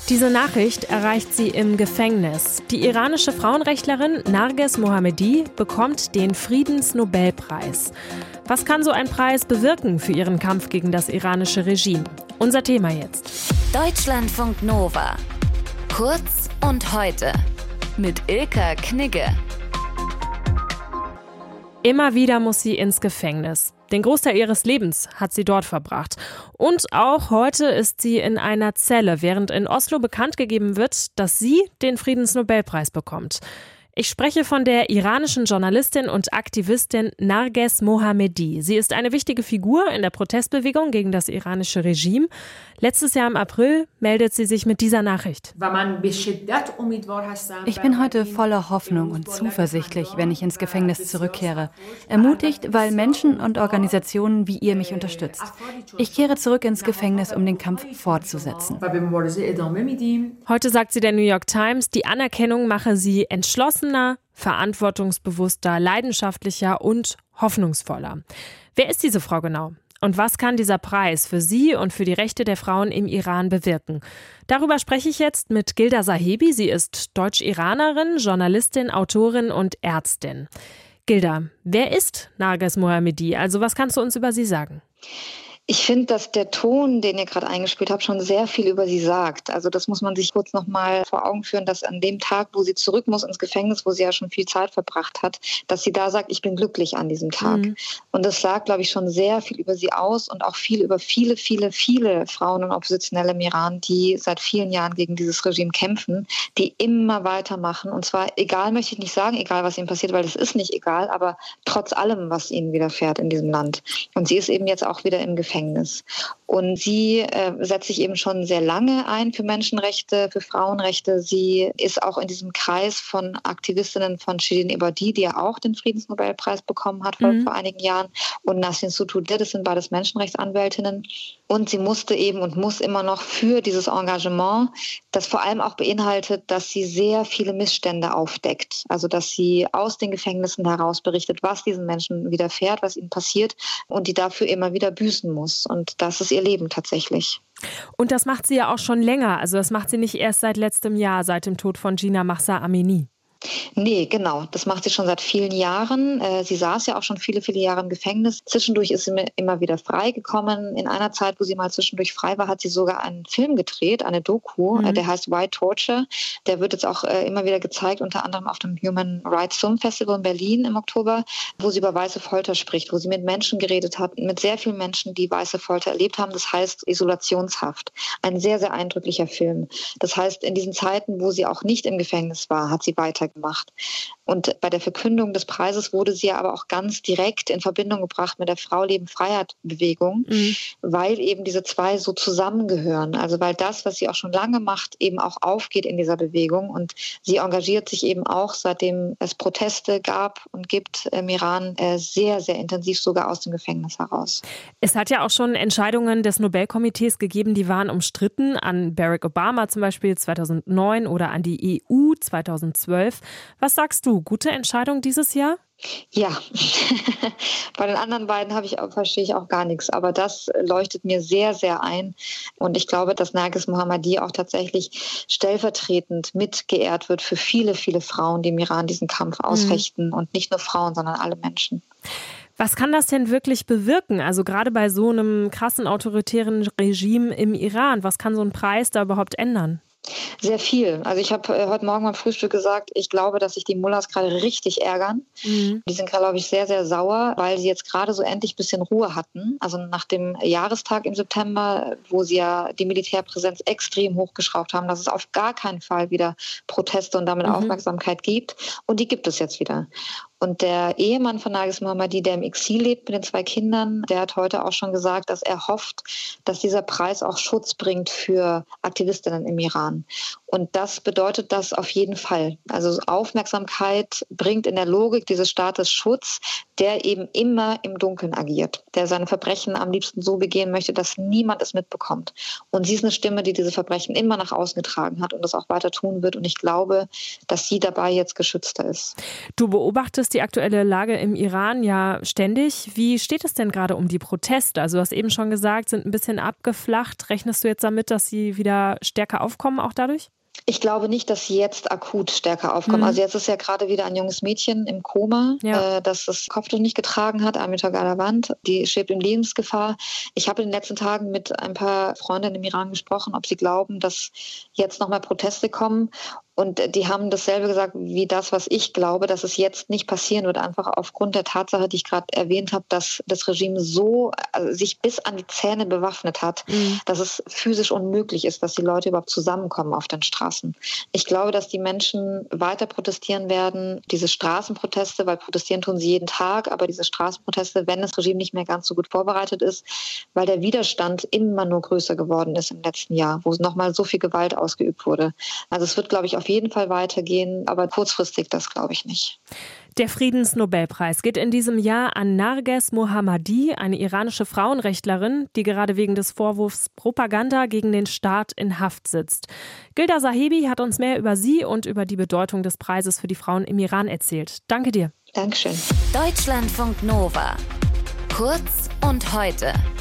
Diese Nachricht erreicht sie im Gefängnis. Die iranische Frauenrechtlerin Narges Mohammadi bekommt den Friedensnobelpreis. Was kann so ein Preis bewirken für ihren Kampf gegen das iranische Regime? Unser Thema jetzt. Deutschlandfunk Nova. Kurz und heute. Mit Ilka Knigge. Immer wieder muss sie ins Gefängnis. Den Großteil ihres Lebens hat sie dort verbracht. Und auch heute ist sie in einer Zelle, während in Oslo bekannt gegeben wird, dass sie den Friedensnobelpreis bekommt. Ich spreche von der iranischen Journalistin und Aktivistin Narges Mohammadi. Sie ist eine wichtige Figur in der Protestbewegung gegen das iranische Regime. Letztes Jahr im April meldet sie sich mit dieser Nachricht. Ich bin heute voller Hoffnung und zuversichtlich, wenn ich ins Gefängnis zurückkehre. Ermutigt, weil Menschen und Organisationen wie ihr mich unterstützt. Ich kehre zurück ins Gefängnis, um den Kampf fortzusetzen. Heute sagt sie der New York Times, die Anerkennung mache sie entschlossener, verantwortungsbewusster, leidenschaftlicher und hoffnungsvoller. Wer ist diese Frau genau? Und was kann dieser Preis für sie und für die Rechte der Frauen im Iran bewirken? Darüber spreche ich jetzt mit Gilda Sahebi. Sie ist Deutsch-Iranerin, Journalistin, Autorin und Ärztin. Gilda, wer ist Narges Mohammadi? Also was kannst du uns über sie sagen? Ich finde, dass der Ton, den ihr gerade eingespielt habt, schon sehr viel über sie sagt. Also das muss man sich kurz nochmal vor Augen führen, dass an dem Tag, wo sie zurück muss ins Gefängnis, wo sie ja schon viel Zeit verbracht hat, dass sie da sagt, ich bin glücklich an diesem Tag. Und das sagt, glaube ich, schon sehr viel über sie aus und auch viel über viele, viele, viele Frauen und Oppositionelle im Iran, die seit vielen Jahren gegen dieses Regime kämpfen, die immer weitermachen. Und zwar egal, möchte ich nicht sagen, egal was ihnen passiert, weil das ist nicht egal, aber trotz allem, was ihnen widerfährt in diesem Land. Und sie ist eben jetzt auch wieder im Gefängnis. Und sie setzt sich eben schon sehr lange ein für Menschenrechte, für Frauenrechte. Sie ist auch in diesem Kreis von Aktivistinnen von Shirin Ebadi, die ja auch den Friedensnobelpreis bekommen hat vor einigen Jahren, und Nasrin Sotoudeh, das sind beides Menschenrechtsanwältinnen. Und sie musste eben und muss immer noch für dieses Engagement, das vor allem auch beinhaltet, dass sie sehr viele Missstände aufdeckt. Also dass sie aus den Gefängnissen heraus berichtet, was diesen Menschen widerfährt, was ihnen passiert, und die dafür immer wieder büßen muss. Und das ist ihr Leben tatsächlich. Und das macht sie ja auch schon länger. Also das macht sie nicht erst seit letztem Jahr, seit dem Tod von Jina Mahsa Amini. Nee, genau. Das macht sie schon seit vielen Jahren. Sie saß ja auch schon viele, viele Jahre im Gefängnis. Zwischendurch ist sie immer wieder freigekommen. In einer Zeit, wo sie mal zwischendurch frei war, hat sie sogar einen Film gedreht, eine Doku, der heißt White Torture. Der wird jetzt auch immer wieder gezeigt, unter anderem auf dem Human Rights Film Festival in Berlin im Oktober, wo sie über weiße Folter spricht, wo sie mit Menschen geredet hat, mit sehr vielen Menschen, die weiße Folter erlebt haben. Das heißt Isolationshaft. Ein sehr, sehr eindrücklicher Film. Das heißt, in diesen Zeiten, wo sie auch nicht im Gefängnis war, hat sie weitergemacht. Und bei der Verkündung des Preises wurde sie aber auch ganz direkt in Verbindung gebracht mit der Frau-Leben-Freiheit-Bewegung, weil eben diese zwei so zusammengehören. Also weil das, was sie auch schon lange macht, eben auch aufgeht in dieser Bewegung. Und sie engagiert sich eben auch, seitdem es Proteste gab und gibt im Iran, sehr, sehr intensiv sogar aus dem Gefängnis heraus. Es hat ja auch schon Entscheidungen des Nobelkomitees gegeben, die waren umstritten, an Barack Obama zum Beispiel 2009 oder an die EU 2012. Was sagst du, gute Entscheidung dieses Jahr? Ja, bei den anderen beiden verstehe ich auch gar nichts, aber das leuchtet mir sehr, sehr ein, und ich glaube, dass Narges Mohammadi auch tatsächlich stellvertretend mitgeehrt wird für viele, viele Frauen, die im Iran diesen Kampf ausfechten, und nicht nur Frauen, sondern alle Menschen. Was kann das denn wirklich bewirken? Also gerade bei so einem krassen autoritären Regime im Iran, was kann so ein Preis da überhaupt ändern? Sehr viel. Also ich habe heute Morgen beim Frühstück gesagt, ich glaube, dass sich die Mullahs gerade richtig ärgern. Die sind, glaube ich, sehr, sehr sauer, weil sie jetzt gerade so endlich ein bisschen Ruhe hatten. Also nach dem Jahrestag im September, wo sie ja die Militärpräsenz extrem hochgeschraubt haben, dass es auf gar keinen Fall wieder Proteste und damit Aufmerksamkeit gibt. Und die gibt es jetzt wieder. Und der Ehemann von Narges Mohammadi, der im Exil lebt mit den 2 Kindern, der hat heute auch schon gesagt, dass er hofft, dass dieser Preis auch Schutz bringt für Aktivistinnen im Iran. Und das bedeutet das auf jeden Fall. Also Aufmerksamkeit bringt in der Logik dieses Staates Schutz, der eben immer im Dunkeln agiert, der seine Verbrechen am liebsten so begehen möchte, dass niemand es mitbekommt. Und sie ist eine Stimme, die diese Verbrechen immer nach außen getragen hat und das auch weiter tun wird. Und ich glaube, dass sie dabei jetzt geschützter ist. Du beobachtest berichtest die aktuelle Lage im Iran ja ständig. Wie steht es denn gerade um die Proteste? Also du hast eben schon gesagt, sind ein bisschen abgeflacht. Rechnest du jetzt damit, dass sie wieder stärker aufkommen, auch dadurch? Ich glaube nicht, dass sie jetzt akut stärker aufkommen. Also jetzt ist ja gerade wieder ein junges Mädchen im Koma, das das Kopftuch nicht getragen hat, Amita Galavand. Die schwebt in Lebensgefahr. Ich habe in den letzten Tagen mit ein paar Freundinnen im Iran gesprochen, ob sie glauben, dass jetzt nochmal Proteste kommen. Und die haben dasselbe gesagt wie das, was ich glaube, dass es jetzt nicht passieren wird, einfach aufgrund der Tatsache, die ich gerade erwähnt habe, dass das Regime sich bis an die Zähne bewaffnet hat, dass es physisch unmöglich ist, dass die Leute überhaupt zusammenkommen auf den Straßen. Ich glaube, dass die Menschen weiter protestieren werden, diese Straßenproteste, weil protestieren tun sie jeden Tag, aber diese Straßenproteste, wenn das Regime nicht mehr ganz so gut vorbereitet ist, weil der Widerstand immer nur größer geworden ist im letzten Jahr, wo nochmal so viel Gewalt ausgeübt wurde. Also es wird, glaube ich, auf jeden Fall weitergehen, aber kurzfristig das glaube ich nicht. Der Friedensnobelpreis geht in diesem Jahr an Narges Mohammadi, eine iranische Frauenrechtlerin, die gerade wegen des Vorwurfs Propaganda gegen den Staat in Haft sitzt. Gilda Sahebi hat uns mehr über sie und über die Bedeutung des Preises für die Frauen im Iran erzählt. Danke dir. Dankeschön. Deutschlandfunk Nova. Kurz und heute.